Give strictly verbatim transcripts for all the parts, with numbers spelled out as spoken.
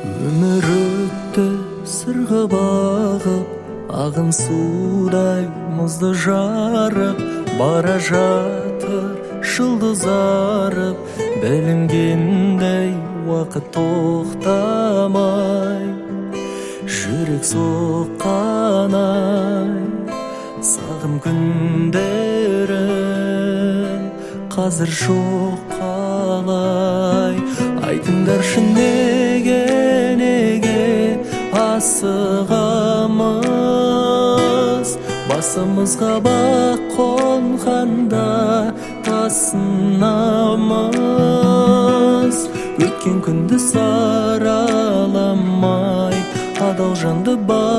Өмір өтті сырғып ағып, ағын судай мұзды жарып, бара жатыр жұлдыз арып, білінгендей уақыт тоқтамай, жүрек соққанай, сағым күндерін қазір жоқ қалай. Айтыңдаршы неге, неге асығамыз, басымызға бақ қонғанда тасынамыз. Өткен күнді сараламай, адал жанды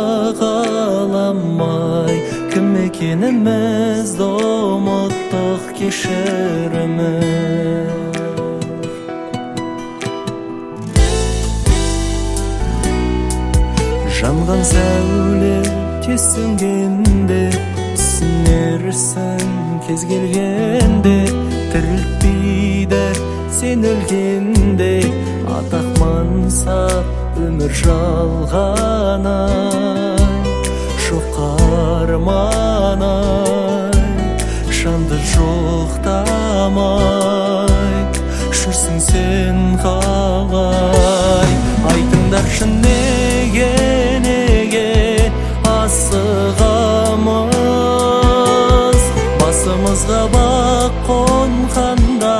бағаламай, кім екенімізді ұмыттық, кешіріміз. Жанған сәуле тез сөнгенде, түсінерсің кез келгенде, тірілтпейді сен өлгенде, атақ мансап өмір жалғанай, жоқ арманай, жанды жоқтамай, жүрсің сен қалай. Айтыңдаршы неге, неге асығамыз, басымызға бақ қонғанда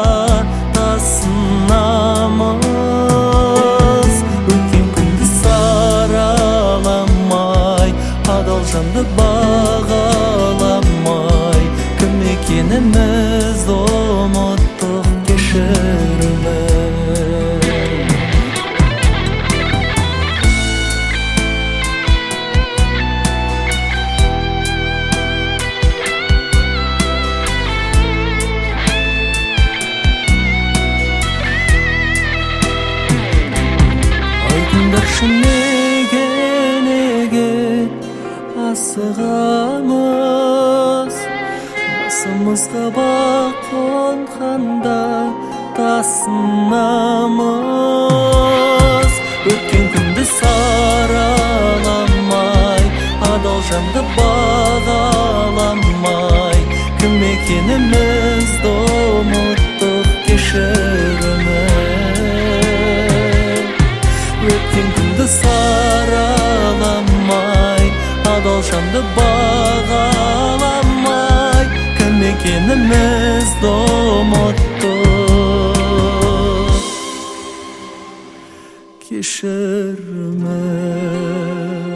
тасынамыз. Өткен күнді сараламай, адал жанды бағаламай, кім екенімізді ұмыттық, кешіріміз. Айтыңдаршы неге, неге асығамыз, басымызға бақ қонғанда тасынамыз. Өткен күнді сараламай, адал жанды бағаламай, кім екенімізді ұмыттық, кешіріміз. Өткен күнді сараламай, адал жанды бағаламай, кім екенімізді ұмыттық, кешіріміз.